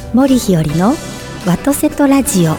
森日和のワトセトラジオ。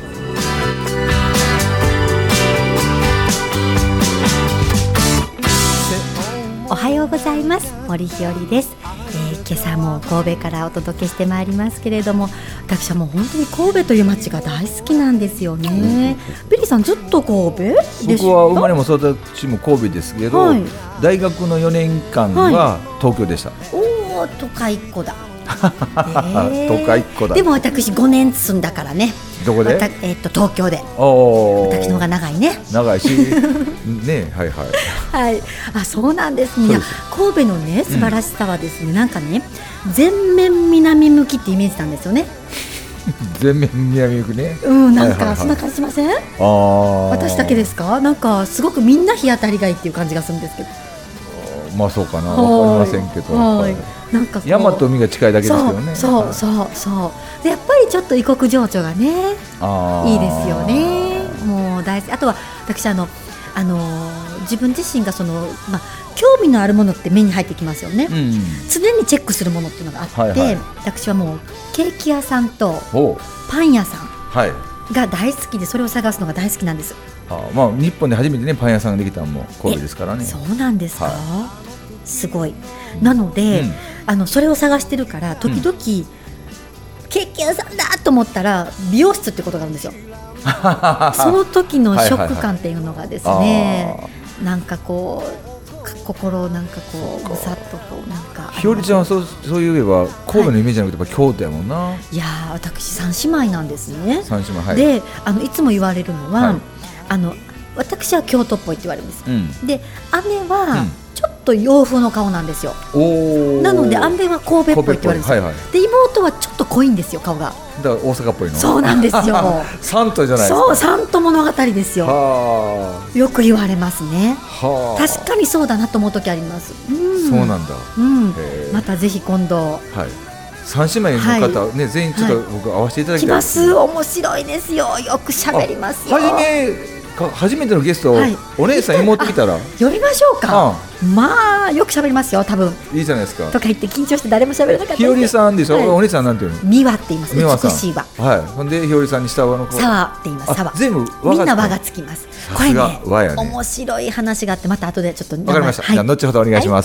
おはようございます。森日和です。今朝も神戸からお届けしてまいりますけれども、私はもう本当に神戸という街が大好きなんですよね。ビリーさんずっと神戸でした？ 僕は生まれも育ちも神戸ですけど、はい、大学の4年間は東京でした。 おー、都会っ子だ。 都会っ子だ。 でも私5年住んだからね。 どこで？ 東京で。私の方が長いね。 長いしね、はいはいはい、あ、そうなんですね。いや、神戸のね素晴らしさはですね、なんかね全面南向きってイメージなんですよね。 全面南向きね。 なんかそんな感じしません？私だけですか？なんかすごくみんな日当たりがいいっていう感じがするんですけど。 まあそうかな、わかりませんけど、 なんか山と海が近いだけですよね。 そうで、やっぱりちょっと異国情緒がねいいですよね。もう大好き。あとは私自分自身が興味のあるものって目に入ってきますよね、常にチェックするものっていうのがあって、私はもうケーキ屋さんとパン屋さんが大好きで、それを探すのが大好きなんです。 日本で初めてねパン屋さんができたのも神戸ですからね。 そうなんですか、すごい。なので、それを探してるから時々、ケーキ屋さんだと思ったら美容室ってことがあるんですよ。その時のショック感っていうのがですね、なんかこう心をなんかこうぐさっとこうなんか。 ひよりちゃんはそう言えば神戸のイメージじゃなくてやっぱ京都やもんな。 いやー、私3姉妹なんですね。 3姉妹、 でいつも言われるのは、私は京都っぽいって言われるんです、で姉は、ちょっと洋風の顔なんですよ。なので姉は神戸っぽいって言われるんですよ、で妹はちょっと濃いんですよ、顔が。 だから大阪っぽいの。そうなんですよ。 サントじゃないですか。 そう、サント物語ですよ。よく言われますね。確かにそうだなと思う時あります。 そうなんだ、 またぜひ今度、 3姉妹の方、全員ちょっと僕会わせていただきたい。 来ます。面白いですよ。よく喋りますよ。 初めてのゲスト、お姉さん妹来たら呼びましょうか。まあよく喋りますよ、多分。 いいじゃないですか。 とか言って緊張して誰も喋れなかった。 ひよりさんでしょ、お姉さんなんていうの？ 美和って言います。美しい和。 ほんでひよりさんに下和の子。 沢って言います。沢。 全部みんな和がつきます。これね、面白い話があって、また後でちょっと。 わかりました。じゃあ後ほどお願いします。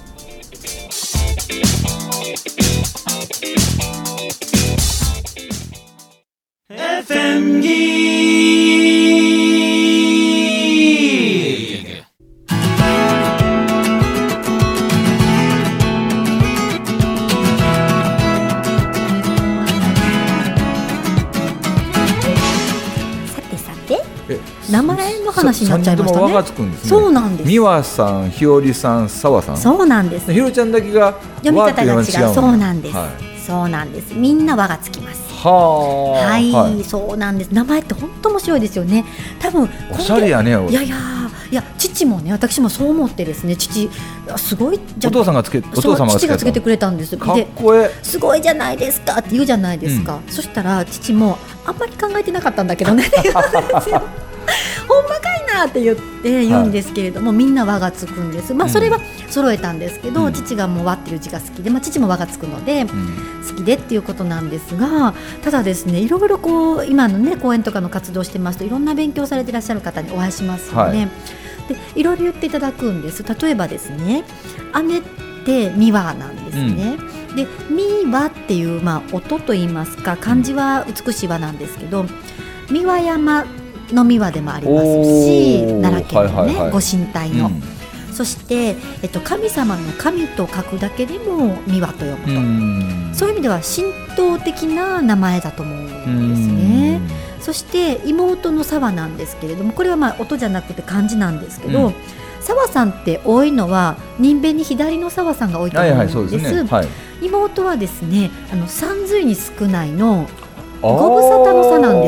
名前の話になっちゃいましたね。 3人とも輪がつくんですね。 そうなんです。 美和さん、ひよりさん、澤さん。 そうなんです。 ひよりちゃんだけが読み方が違う。そうなんです。そうなんです。みんな輪がつきます。はい、そうなんです。名前って本当面白いですよね。多分おしゃれやね。 いや父もね、私もそう思ってですね、父すごいじゃ、 お父様がつけてくれたんです。 かっこええ、 すごいじゃないですかって言うじゃないですか、そしたら父もあんまり考えてなかったんだけどねって言うんですよ。ほんまかいなって言うんですけれども、みんな輪がつくんです。それは揃えたんですけど、父がもう輪っていう字が好きで、父も輪がつくので、好きでっていうことなんですが、ただですね、いろいろこう今のね講演とかの活動してますと、いろんな勉強されていらっしゃる方にお会いしますよね、でいろいろ言っていただくんです。例えばですね、姉って美和なんですね、で美和っていう、音といいますか漢字は美しい和なんですけど、三輪山の三輪でもありますし、奈良県のね、ご神体の、そして、神様の神と書くだけでも三輪と読むと、そういう意味では神道的な名前だと思うんですね。そして妹の沢なんですけれども、これは音じゃなくて漢字なんですけど、沢さんって多いのは人弁に左の沢さんが多いと思うんです。妹はですね、三髄に少ないのご無沙汰の差なんです。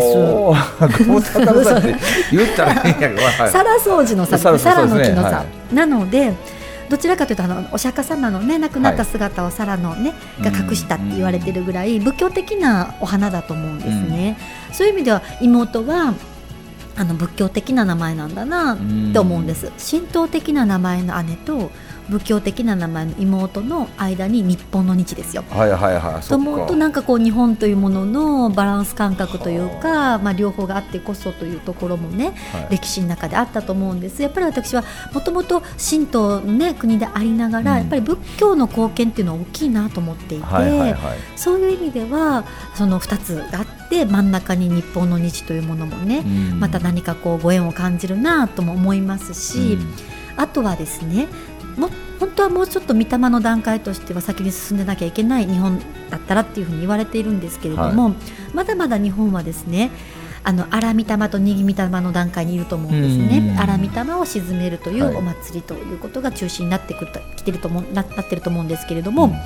ご無沙汰の差って言ったらいいんやけど、 皿掃除の差、皿の木の差、なのでどちらかというとお釈迦様のね亡くなった姿を皿のねが隠したって言われてるぐらい仏教的なお花だと思うんですね。そういう意味では妹は仏教的な名前なんだなって思うんです。神道的な名前の姉と仏教的な名前の妹の間に日本の日ですよ。 はいはいはい。 と思うとなんかこう日本というもののバランス感覚というか、両方があってこそというところもね、歴史の中であったと思うんです。やっぱり私はもともと神道の、ね、国でありながら、やっぱり仏教の貢献っていうのは大きいなと思っていて、そういう意味ではその2つがあって真ん中に日本の日というものもね、また何かこうご縁を感じるなとも思いますし、あとはですね、本当はもうちょっと御霊の段階としては先に進んでなきゃいけない日本だったらっていうふうに言われているんですけれども、まだまだ日本はですね、荒御霊と握御霊の段階にいると思うんですね。荒御霊を鎮めるというお祭りということが中心になってきてるとなってると思うんですけれども、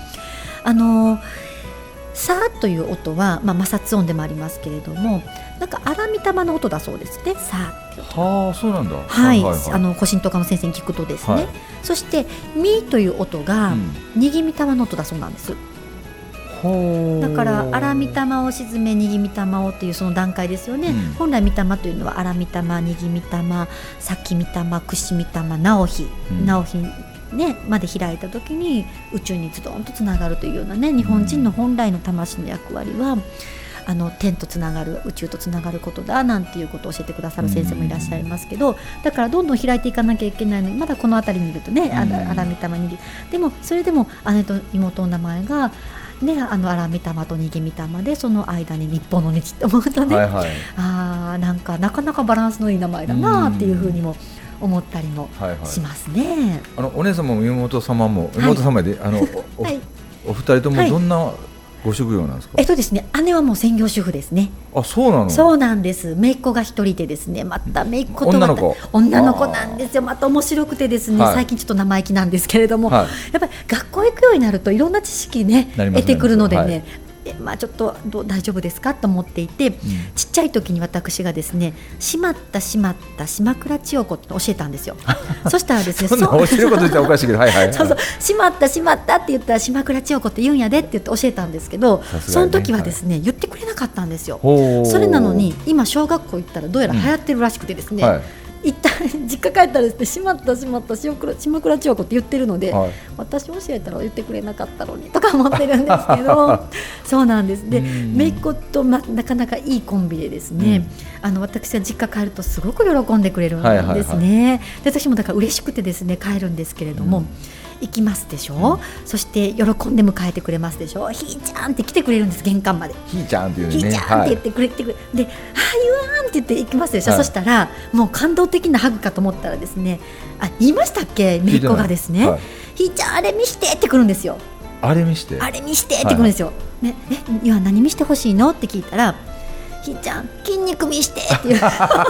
さーという音は、摩擦音でもありますけれども、なんか荒御霊の音だそうですね。さーって音。 はあ、そうなんだ。 古神道家の先生に聞くとですね、そしてみという音が握御霊の音だそうなんです。だから荒御霊を鎮め握御霊をっていうその段階ですよね。本来御霊というのは荒御霊、握御霊、先御霊、櫛御霊、直火、ね、まで開いた時に宇宙にズドンとつながるというようなね、日本人の本来の魂の役割は天とつながる、宇宙とつながることだなんていうことを教えてくださる先生もいらっしゃいますけど、だからどんどん開いていかなきゃいけないのに、まだこの辺りにいるとね、荒御霊にいる。でもそれでも姉と妹の名前がね、荒御霊と握御霊でその間に日本の日って思うとね、なんかなかなかバランスのいい名前だなっていうふうにも思ったりもしますね。 お姉様も妹様も妹様で、お二人ともどんなご職業なんですか？ ですね、姉はもう専業主婦ですね。 あ、そうなの？ そうなんです。姪っ子が一人でですね、また姪っ子と女の子なんですよ。また面白くてですね、最近ちょっと生意気なんですけれども、やっぱり学校行くようになるといろんな知識ね得てくるのでね、ちょっと大丈夫ですかと思っていて、ちっちゃい時に私がですね、しまった島倉千代子って教えたんですよ。そしたらですね、 そんな教えること言ったらおかしいけど、 そうしまったって言ったら島倉千代子って言うんやでって言って教えたんですけど、その時はですね、言ってくれなかったんですよ。それなのに今小学校行ったらどうやら流行ってるらしくてですね、一旦実家帰ったらですね、しまった島倉千代子って言ってるので、私教えたら言ってくれなかったのにとか思ってるんですけどそうなんです。で、姪っ子と、なかなかいいコンビでですね、私は実家帰るとすごく喜んでくれるんですね。で、私もだから嬉しくてですね帰るんですけれども、行きますでしょ、そして喜んで迎えてくれますでしょ。ひーちゃんって来てくれるんです、玄関まで。 ひーちゃんっていうね、 ひーちゃんって言ってくれてで、言わんって言って行きますでしょ、そしたらもう感動的なハグかと思ったらですね、言いましたっけ、姪っ子がですね、ひーちゃんあれ見してって来るんですよ。 あれ見してって来るんですよ、今何見してほしいのって聞いたら、ひーちゃん筋肉見してっていう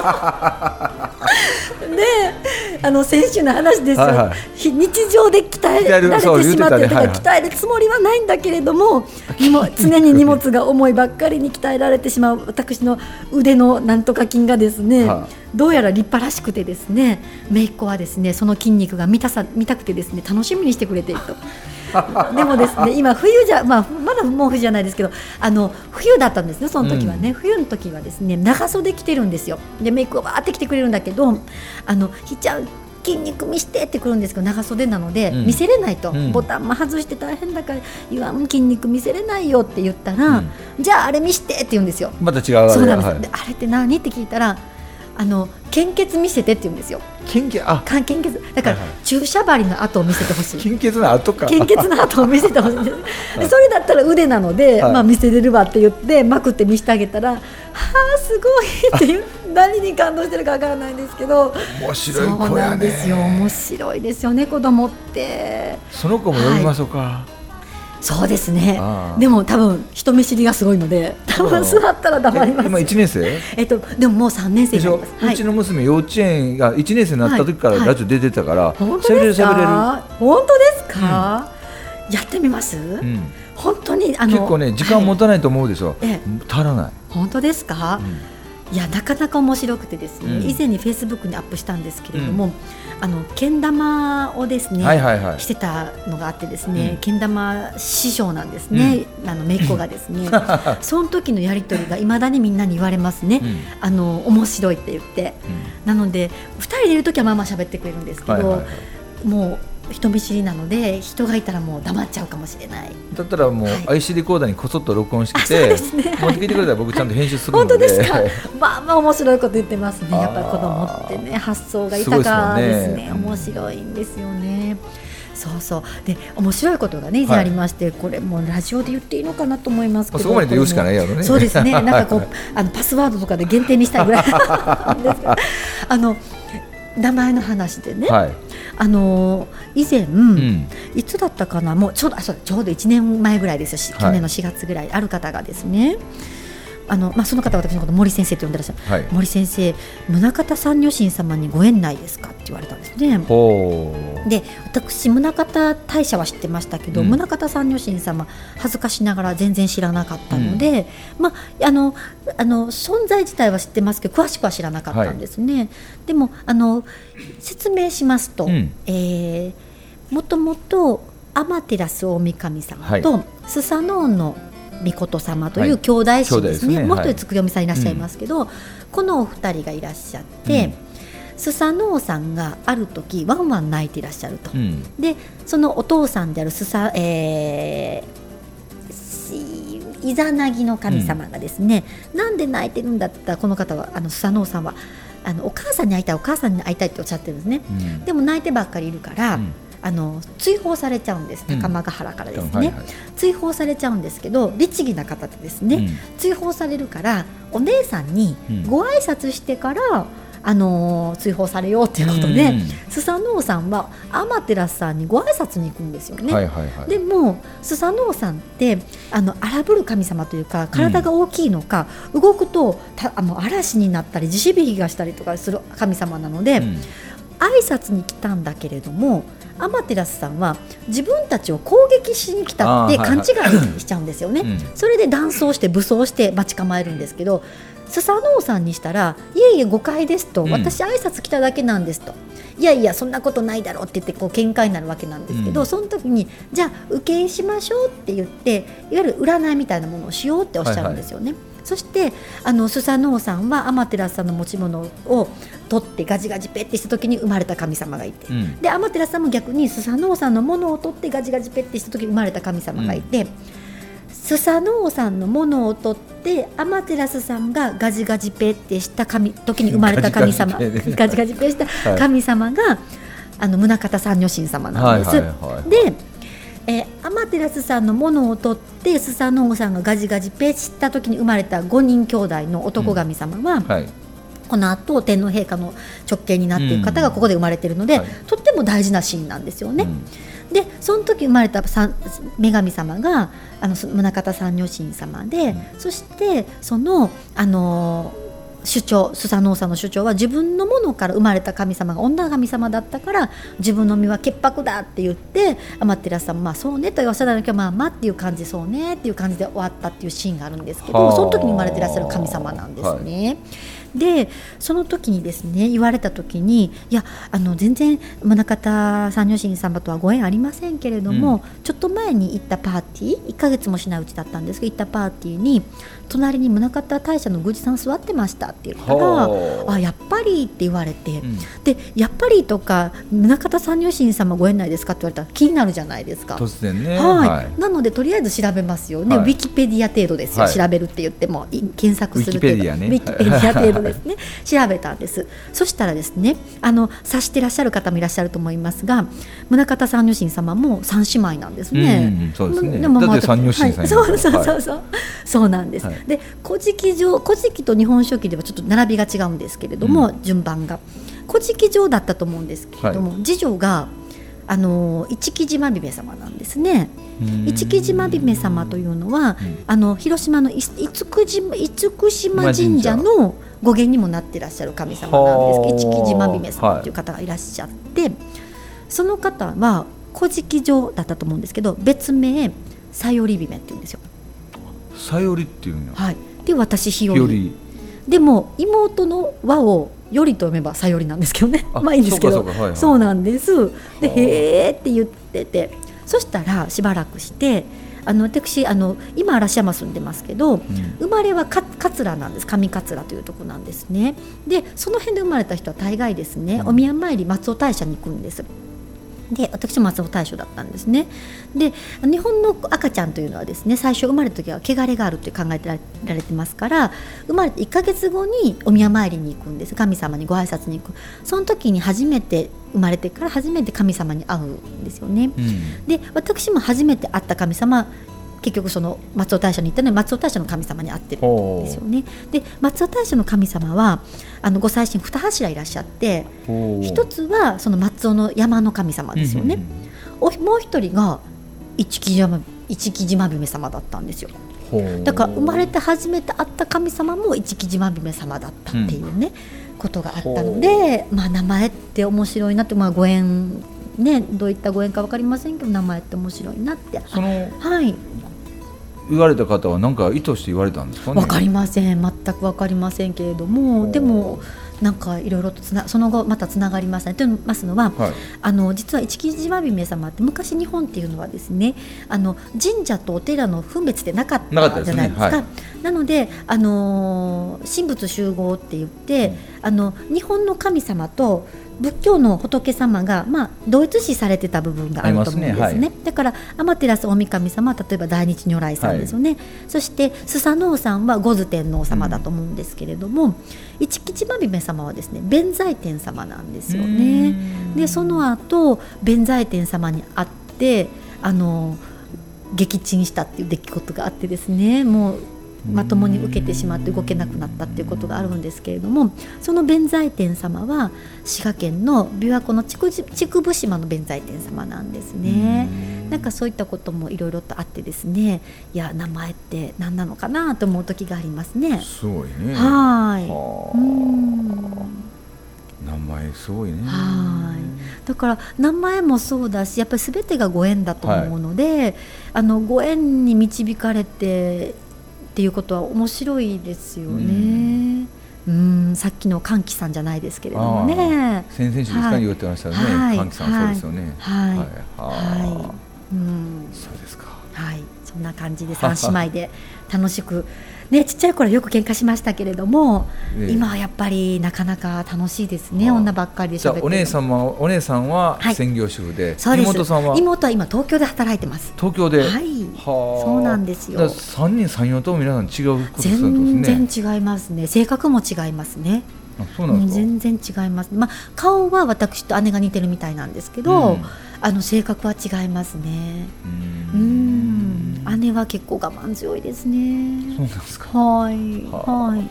で、選手の話ですよ、日常で鍛えられてしまってる、鍛えるつもりはないんだけれども、常に荷物が重いばっかりに鍛えられてしまう私の腕のなんとか筋がですね、どうやら立派らしくてですね、姪っ子はですね、その筋肉が見たくてですね、楽しみにしてくれているとでもですね、今冬まだもう冬じゃないですけど、冬だったんですね、その時はね、冬の時はですね、長袖着てるんですよ。で、メイクをバーって着てくれるんだけど、ひちゃん筋肉見してってくるんですけど、長袖なので見せれないと、ボタンも外して大変だから言わん、筋肉見せれないよって言ったら、じゃああれ見してって言うんですよ。 また違う。 そうなんです。で、あれって何って聞いたら、献血見せてって言うんですよ。献血だから、注射針の跡を見せてほしい。 献血の跡を見せてほしいんです。で、それだったら腕なので、見せれるわって言ってまくって見せてあげたら、すごいっていう何に感動してるかわからないんですけど、 面白い子やね。そうなんですよ、 面白いですよね、子供って。 その子も呼びましょうか。 そうですね。でも多分人見知りがすごいので、多分座ったら黙ります。 今1年生？ でももう3年生になります。 うちの娘幼稚園が1年生になった時からラジオ出てたから、 本当ですか？本当ですか？やってみます？本当に結構ね、時間持たないと思うでしょ。足らない。 本当ですか？いや、なかなか面白くてですね、以前にフェイスブックにアップしたんですけれども、けん玉をですね、してたのがあってですね、けん玉師匠なんですね、姪っ子がですねその時のやり取りがいまだにみんなに言われますね、面白いって言って、なので2人でいる時はまあまあ喋ってくれるんですけど、もう人見知りなので人がいたらもう黙っちゃうかもしれない。 だったらもう IC レコーダーにこそっと録音してそうですね、 持ってきてくれたら僕ちゃんと編集するので。 本当ですか。まあまあ面白いこと言ってますね。やっぱり子供ってね発想が豊かですね。面白いんですよね。そうそうで面白いことがね以前ありまして、これもうラジオで言っていいのかなと思いますけど、 そこまで言うしかないやろね。 そうですね。なんかこうパスワードとかで限定にしたいぐらいですが名前の話でね、以前、いつだったかな、もうちょうど1年前ぐらいですよ、去年の4月ぐらい、ある方がですね、その方は私のこと森先生と呼んでらっしゃる、森先生、宗像三女神様にご縁ないですかって言われたんですね。で私宗像大社は知ってましたけど、宗像三女神様恥ずかしながら全然知らなかったので、存在自体は知ってますけど詳しくは知らなかったんですね。でも説明しますと、もともと天照大神様とスサノオノ御事様という兄弟子ですね。もう一人つくよみさんいらっしゃいますけど、このお二人がいらっしゃって、スサノオさんがある時ワンワン泣いていらっしゃると、でそのお父さんであるイザナギの神様がですね、なんで泣いてるんだったら、この方はスサノオさんはお母さんに会いたいお母さんに会いたいっておっしゃってるんですね。でも泣いてばっかりいるから、追放されちゃうんです、高間ヶ原からですね、追放されちゃうんですけど、律儀な方でですね、追放されるからお姉さんにご挨拶してから、追放されようということで、スサノオさんは天照さんにご挨拶に行くんですよね。でもスサノオさんって荒ぶる神様というか、体が大きいのか、動くと嵐になったり地しびきがしたりとかする神様なので、挨拶に来たんだけれども、天照さんは自分たちを攻撃しに来たって勘違いしちゃうんですよね。それで断層して武装して待ち構えるんですけど、スサノオさんにしたら、いえいえ誤解ですと、私挨拶来ただけなんですと、いやいやそんなことないだろうって言って喧嘩になるわけなんですけど、その時にじゃあ受けしましょうって言って、いわゆる占いみたいなものをしようっておっしゃるんですよね。そしてスサノオさんは天照さんの持ち物を取ってガジガジペッてした時に生まれた神様がいて、で天照さんも逆にスサノオさんのものを取ってガジガジペッてした時に生まれた神様がいて、スサノオさんのものを取って天照さんがガジガジペッてした時に生まれた神様ガジガジペした神様が宗像三女神様なんです。で天照さんのものを取ってスサノオさんがガジガジペした時に生まれた5人兄弟の男神様は、この後天皇陛下の直系になっている方がここで生まれているので、とっても大事なシーンなんですよね。でその時生まれた女神様が宗像三女神様で、そしてその主張、スサノオさんの主張は、自分のものから生まれた神様が女神様だったから自分の身は潔白だって言って、天照さんもそうねとおっしゃらなきゃまあっていう感じ、そうねっていう感じで終わったっていうシーンがあるんですけど、その時に生まれていらっしゃる神様なんですね。でその時にですね言われた時に、いや全然宗像三女神様とはご縁ありませんけれども、ちょっと前に行ったパーティー、1ヶ月もしないうちだったんですけど、行ったパーティーに隣に宗像大社の宮司さん座ってましたって言ったら、やっぱりって言われて、でやっぱりとか宗像三女神様ご縁ないですかって言われたら気になるじゃないですか。 突然ね。 なのでとりあえず調べますよね。ウィキペディア程度ですよ、調べるって言っても検索する程度、ウィキペディア程度ですね調べたんです。そしたらですね察してらっしゃる方もいらっしゃると思いますが、宗像三女神様も三姉妹なんですね。 そうですね。だって三女神さん、 そうなんです。で古事記と日本書紀ではちょっと並びが違うんですけれども、順番が古事記上だったと思うんですけれども、次女が一木島姫様なんですね。一木島姫様というのは、広島の厳島神社の語源にもなっていらっしゃる神様なんですけど、一木島姫様という方がいらっしゃって、その方は古事記上だったと思うんですけど、別名さより姫って言うんですよ。 さよりっていうの、 で私日和でも妹の和をよりと読めばさよりなんですけどね、まあいいんですけど、そうなんです。でへーって言ってて、そしたらしばらくして私今嵐山住んでますけど、生まれは桂なんです。上桂というところなんですね。でその辺で生まれた人は大概ですね、お宮参り松尾大社に行くんです。 で私も松尾大将だったんですね。で日本の赤ちゃんというのはですね、最初生まれた時は汚れがあるって考えられてますから、生まれて1ヶ月後にお宮参りに行くんです。神様にご挨拶に行く。その時に初めて生まれてから初めて神様に会うんですよね、で私も初めて会った神様、結局その松尾大社に行ったので松尾大社の神様に会ってるんですよね。で松尾大社の神様はご祭神2柱いらっしゃって、一つはその松尾の山の神様ですよね、もう一人が一木島姫様だったんですよ。だから生まれて初めて会った神様も一木島姫様だったっていうね、ことがあったので、名前って面白いなって、ご縁ね、どういったご縁か分かりませんけど名前って面白いなって。 言われた方は何か意図して言われたんですかね。 分かりません、全く分かりませんけれども、でもなんかいろいろとその後またつながりましたね。と言いますのは、実は一木島姫様って昔日本っていうのはですね、神社とお寺の分別でなかったじゃないですか。なので神仏集合って言って、日本の神様と仏教の仏様が、同一視されてた部分があると思うんですね。だから天照大神様は例えば大日如来さんですよね、そしてスサノオさんは五頭天皇様だと思うんですけれども、一木島姫様はですね弁財天様なんですよね。でその後弁財天様に会って撃沈したっていう出来事があってですね、もうまともに受けてしまって動けなくなったっていうことがあるんですけれども、その弁財天様は滋賀県の琵琶湖の竹生島の弁財天様なんですね。なんかそういったこともいろいろとあってですね、いや名前って何なのかなと思う時がありますね。 すごいね。名前すごいね。だから名前もそうだし、やっぱり全てがご縁だと思うので、ご縁に導かれてっていうことは面白いですよね。さっきの歓喜さんじゃないですけれどもね、 先々週ですか、言ってましたよね。歓喜さんそうですよね。そうですか。 そんな感じで3姉妹で楽しくね、ちっちゃい頃はよく喧嘩しましたけれども、今はやっぱりなかなか楽しいですね。女ばっかりで喋ってる。 お姉さんは専業主婦で、妹さんは今東京で働いてます。 東京で。 そうなんですよ。 3人3、4とも皆さん違うことするんですね。 全然違いますね。性格も違いますね。 そうなんですか。 全然違います。顔は私と姉が似てるみたいなんですけど、性格は違いますね。姉は結構我慢強いですね。 そうなんですか。 3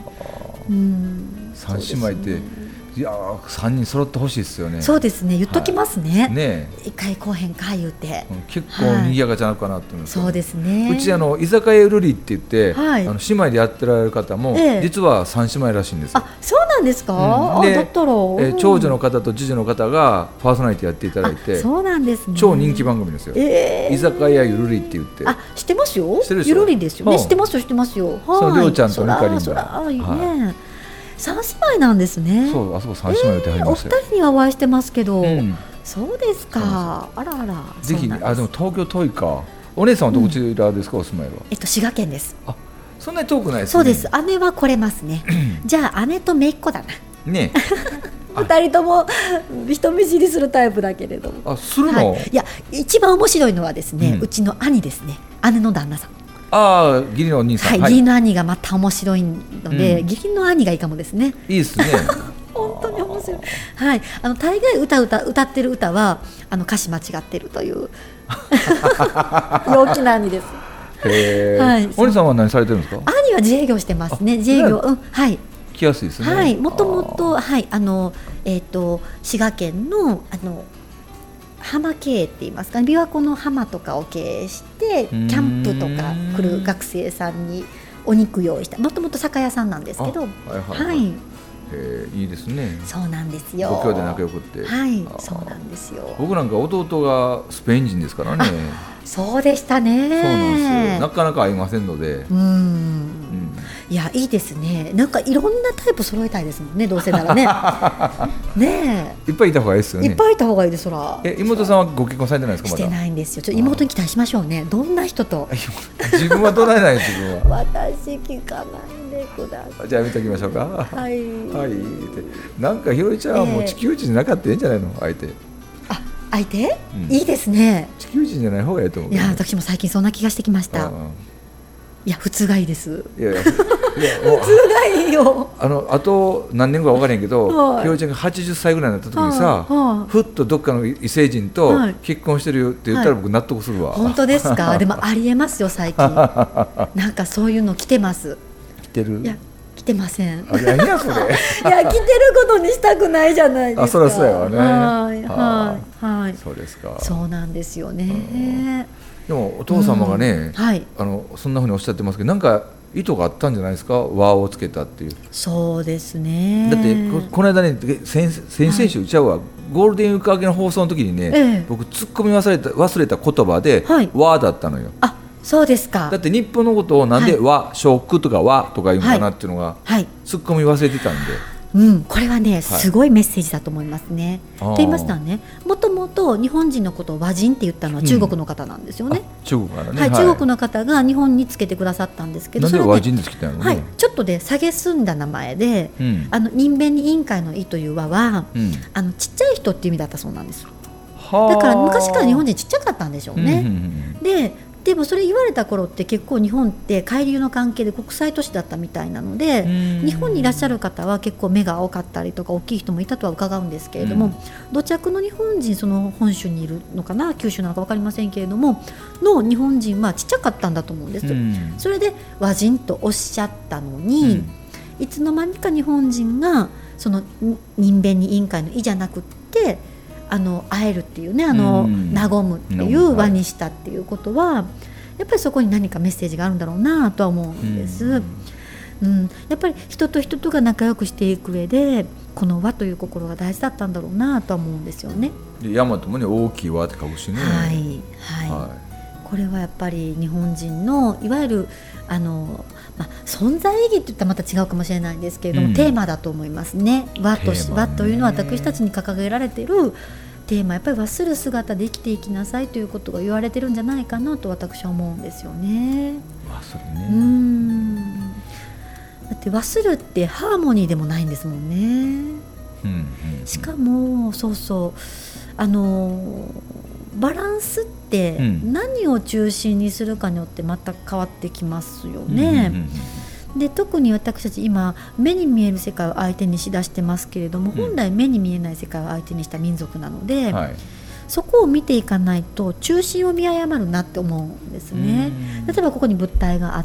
姉妹っていや3人揃ってほしいですよね。 そうですね、言っときますね。一回来へんか言うて、 結構賑やかじゃなくかなと思います。 そうですね。 うち居酒屋ルリって言って、姉妹でやってられる方も、実は3姉妹らしいんですよ。 そうなんですか。だったら長女の方と次女の方がパーソナリティやっていただいて、 そうなんですね。 超人気番組ですよ。居酒屋ゆるりって言って。 知ってますよ。ゆるりですよね。知ってますよ。 そのりょうちゃんとみかりんが 3姉妹なんですね。 そう、あそこ3姉妹って入りましたよ。 お二人にはお会いしてますけど、そうですか。あら。 ぜひ。でも東京遠いか。お姉さんはどちらですか、お住まいは。 滋賀県です。 そんなに遠くないですね。 そうです。姉は来れますね。じゃあ姉と姪っ子だな。 ね。 二人とも人見知りするタイプだけれども。 するの？ いや、一番面白いのはですね、うちの兄ですね。姉の旦那さん。 義理のお兄さん。 義理の兄がまた面白いので、義理の兄がいいかもですね。 いいですね。 本当に面白い。大概歌ってる歌は歌詞間違ってるという陽気な兄です。 お兄さんは何されてるんですか？ 兄は自営業してますね。自営業、 来やすいですね。 もともと滋賀県の浜経営って言いますか、琵琶湖の浜とかを経営してキャンプとか来る学生さんにお肉用意した、もともと酒屋さんなんですけど、 いいですね。 そうなんですよ。 ご兄弟仲良くって。 そうなんですよ。 僕なんか弟がスペイン人ですからね。 そうでしたね。 そうなんですよ。なかなか会いませんので。 いや、いいですね。なんかいろんなタイプ揃えたいですもんね、どうせならね。ねえ。いっぱいいた方がいいですよね。 いっぱいいた方がいいです。そら。 妹さんはご結婚されてないですか？まだ。 してないんですよ。妹に期待しましょうね。どんな人と。 自分はどないない自分は。 私聞かないでください。 じゃあ見ておきましょうか。なんかひろりちゃんはもう地球人なかったらいいんじゃないの、相手。 相手、いいですね。 地球人じゃない方がいいと思う。 いや私も最近そんな気がしてきました。いや普通がいいです。 いや普通がいいよ。 あと何年後か分からへんけど、ひよりちゃんが80歳ぐらいになった時にさ、ふっとどっかの異星人と結婚してるよって言ったら僕納得するわ。 本当ですか。でもありえますよ最近。なんかそういうの来てます。 来てる？ いや来てません。 いやいやそれ。いや来てることにしたくないじゃないですか。 そりゃそうやわね。 はい。 そうですか。 そうなんですよね。 でもお父様がね、そんなふうにおっしゃってますけど、なんか意図があったんじゃないですか、和をつけたっていう。 そうですね。 だってこの間ね、先々週ちゃうわ、ゴールデンウィーク明けの放送の時にね、僕突っ込み忘れた言葉で和だったのよ。 あ、そうですか。 だって日本のことをなんで和、ショックとか和とか言うのかなっていうのが突っ込み忘れてたんで。 これはねすごいメッセージだと思いますね。と言いますのはね、もともと日本人のことを和人って言ったのは中国の方なんですよね。 中国からね。 はい、中国の方が日本につけてくださったんですけど、 なんで和人でつけたのね。 はい、ちょっとで蔑んだ名前で、人弁に委員会の委という和は、ちっちゃい人っていう意味だったそうなんですよ。だから昔から日本人ちっちゃかったんでしょうね。でもそれ言われた頃って結構日本って海流の関係で国際都市だったみたいなので、日本にいらっしゃる方は結構目が青かったりとか大きい人もいたとは伺うんですけれども、土着の日本人、その本州にいるのかな九州なのか分かりませんけれどもの日本人はちっちゃかったんだと思うんです。それで和人とおっしゃったのに、いつの間にか日本人がその人弁に委員会の委じゃなくって会えるっていうね、和むっていう和にしたっていうことは、やっぱりそこに何かメッセージがあるんだろうなとは思うんです。やっぱり人と人とが仲良くしていく上でこの和という心が大事だったんだろうなとは思うんですよね。 で大和もね大きい和って書くしね。 これはやっぱり日本人のいわゆる存在意義って言ったらまた違うかもしれないんですけれども、テーマだと思いますね。和というのは私たちに掲げられているテーマ、やっぱり和する姿で生きていきなさいということが言われてるんじゃないかなと私は思うんですよね。 和するね。 だって和するってハーモニーでもないんですもんね。しかもバランスって何を中心にするかによってまた変わってきますよね。で特に私たち今目に見える世界を相手にしだしてますけれども、本来目に見えない世界を相手にした民族なので、そこを見ていかないと中心を見誤るなって思うんですね。例えばここに物体があって、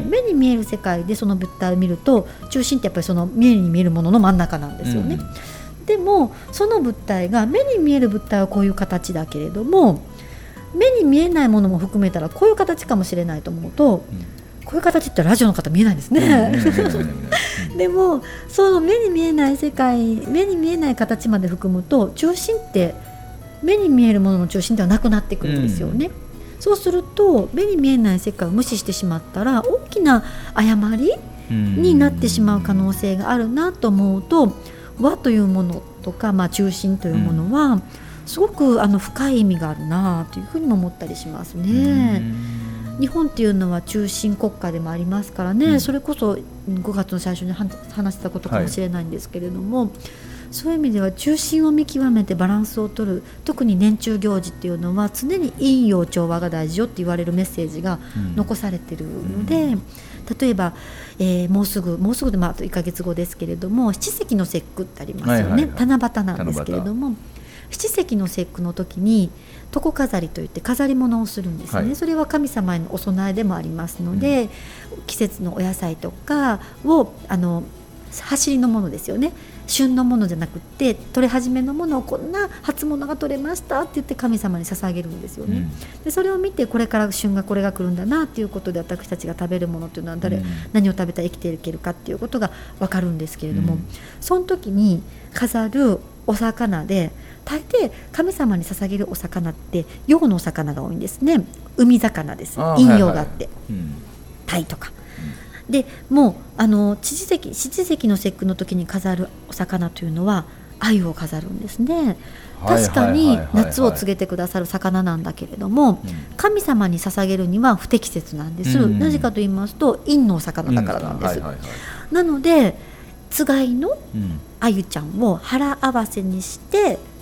目に見える世界でその物体を見ると中心ってやっぱりその目に見えるものの真ん中なんですよね。でもその物体が目に見える物体はこういう形だけれども、目に見えないものも含めたらこういう形かもしれないと思うと、こういう形ってラジオの方見えないですね。でもその目に見えない世界、目に見えない形まで含むと中心って目に見えるものの中心ではなくなってくるんですよね。そうすると目に見えない世界を無視してしまったら大きな誤りになってしまう可能性があるなと思うと、和というものとか、中心というものはすごく深い意味があるなというふうにも思ったりしますね。日本っていうのは中心国家でもありますからね、それこそ5月の最初に話したことかもしれないんですけれども、そういう意味では中心を見極めてバランスを取る、特に年中行事っていうのは常に陰陽調和が大事よって言われるメッセージが残されているので、例えば、もうすぐであと1ヶ月後ですけれども七石の節句ってありますよね。七夕なんですけれども、七石の節句の時に床飾りといって飾り物をするんですね。それは神様へのお供えでもありますので、季節のお野菜とかを走りのものですよね、旬のものじゃなくて取れ始めのものをこんな初物が取れましたって言って神様に捧げるんですよね。でそれを見てこれから旬がこれが来るんだなっていうことで、私たちが食べるものというのは何を食べたら生きていけるかっていうことが分かるんですけれども、その時に飾るお魚で大抵神様に捧げるお魚って陽のお魚が多いんですね。海魚です。陰陽があって、鯛とかでもう七石の節句の時に飾るお魚というのは鮎を飾るんですね。確かに夏を告げてくださる魚なんだけれども、神様に捧げるには不適切なんです。なぜかと言いますと陰のお魚だからなんです。なのでつがいの鮎ちゃんを腹合わせにして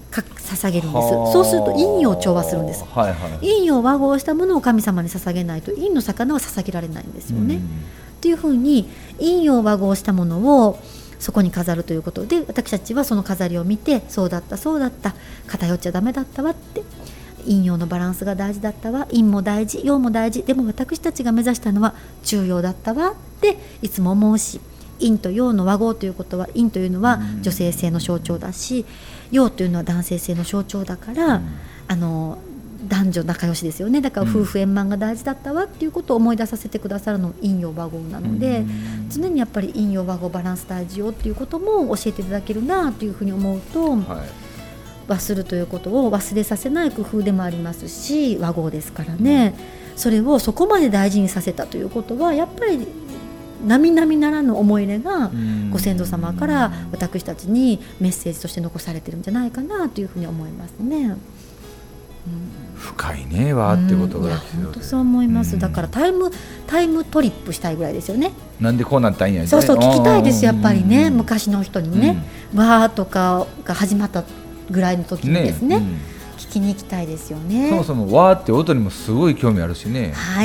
捧げるんです。そうすると陰陽調和するんです、はいはい、陰陽和合したものを神様に捧げないと陰の魚は捧げられないんですよね、っていうふうに陰陽和合したものをそこに飾るということで、私たちはその飾りを見て、そうだったそうだった、偏っちゃダメだったわって、陰陽のバランスが大事だったわ、陰も大事陽も大事、でも私たちが目指したのは中陽だったわっていつも思うし、陰と陽の和合ということは、陰というのは女性性の象徴だし、陽というのは男性性の象徴だから、男女仲良しですよね。だから夫婦円満が大事だったわっていうことを思い出させてくださるのも陰陽和合なので、常にやっぱり陰陽和合バランス大事よっていうことも教えていただけるなというふうに思うと、忘るということを忘れさせない工夫でもありますし、和合ですからね、それをそこまで大事にさせたということは、やっぱり並々ならぬ思い入れがご先祖様から私たちにメッセージとして残されてるんじゃないかなというふうに思いますね。 深いねわってことが、 本当そう思います。だからタイムトリップしたいぐらいですよね。 なんでこうなったんやね。 そうそう、聞きたいですやっぱりね、昔の人にね、わーとかが始まったぐらいの時にですね、聞きに行きたいですよね。 そもそもわーって音にもすごい興味あるしね。 はい、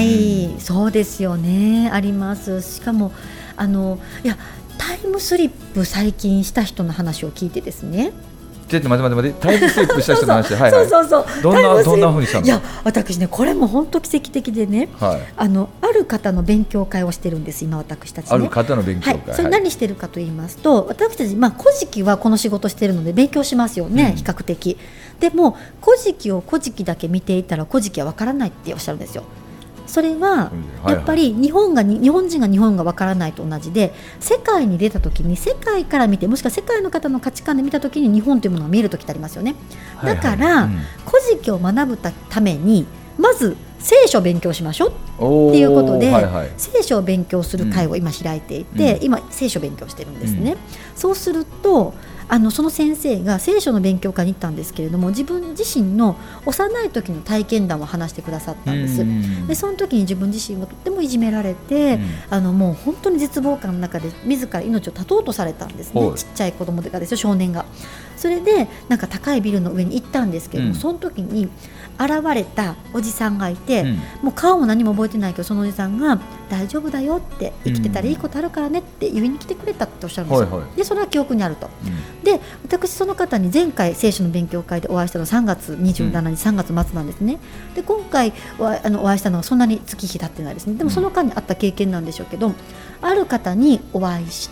そうですよね、あります。しかもいやタイムスリップ最近した人の話を聞いてですね、 ちょっと待ってタイムスリップした人の話そうどんなふうにしたの。 いや私ね、これも本当奇跡的でね、ある方の勉強会をしてるんです今私たちね。 ある方の勉強会、 それ何してるかと言いますと、私たち古事記はこの仕事してるので勉強しますよね、比較的。でも古事記を古事記だけ見ていたら古事記は分からないっておっしゃるんですよ。それはやっぱり日本人が日本が分からないと同じで、世界に出た時に世界から見て、もしくは世界の方の価値観で見た時に日本というものが見える時ってありますよね。だから、古事記を学ぶためにまず聖書を勉強しましょうっていうことで、聖書を勉強する会を今開いていて、今聖書を勉強してるんですね。そうするとその先生が聖書の勉強会に行ったんですけれども、自分自身の幼い時の体験談を話してくださったんです。でその時に自分自身がとってもいじめられて、もう本当に絶望感の中で自ら命を絶とうとされたんですね。ちっちゃい子供がですよ、少年が。それでなんか高いビルの上に行ったんですけども、その時に現れたおじさんがいて、もう顔も何も覚えてないけど、そのおじさんが大丈夫だよって、生きてたらいいことあるからねって言いに来てくれたっておっしゃるんですよ。でそれは記憶にあると。で私その方に前回聖書の勉強会でお会いしたのは3月27日、3月末なんですね。で今回お会いしたのはそんなに月日経ってないですね。でもその間にあった経験なんでしょうけど、ある方にお会いして、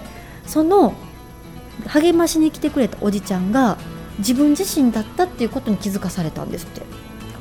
その励ましに来てくれたおじちゃんが自分自身だったっていうことに気づかされたんですって。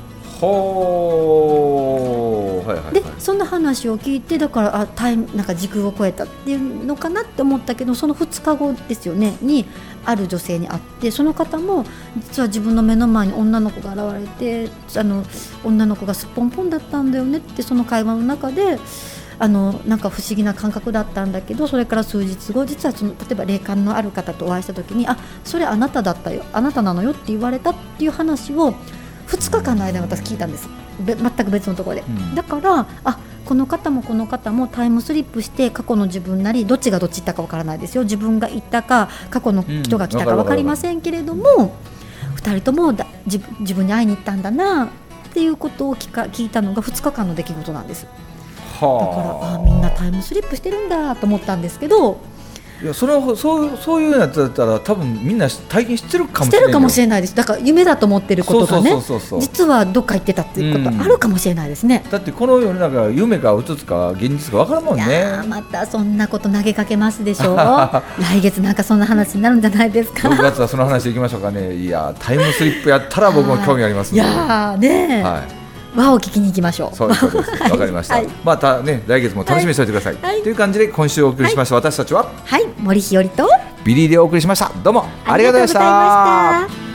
でそんな話を聞いて、だからなんか時空を超えたっていうのかなって思ったけど、その2日後ですよねにある女性に会って、その方も実は自分の目の前に女の子が現れて、女の子がすっぽんぽんだったんだよねって、その会話の中でなんか不思議な感覚だったんだけど、それから数日後、実は例えば霊感のある方とお会いした時に、それあなただったよ、あなたなのよって言われたっていう話を2日間の間に私聞いたんです。全く別のところで、だからこの方もこの方もタイムスリップして過去の自分なり、どっちがどっち行ったか分からないですよ。自分が行ったか過去の人が来たか分かりませんけれども、2人とも自分に会いに行ったんだなっていうことを聞いたのが2日間の出来事なんです。だからみんなタイムスリップしてるんだと思ったんですけど、 いやそういうやつだったら多分みんな体験してるかもしれない。してるかもしれないです。だから夢だと思ってることがね、実はどっか行ってたっていうことあるかもしれないですね。 だってこの世の中夢かうつつか現実か分からんもんね。 いやまたそんなこと投げかけますでしょう来月なんかそんな話になるんじゃないですか。 6月はその話でいきましょうかね。いやタイムスリップやったら僕も興味ありますね。 いやね、和を聞きに行きましょう。 そうですわかりました、またね来月も楽しみにしておいてください、という感じで今週お送りしました、私たちは森日和とビリーでお送りしました。どうもありがとうございました。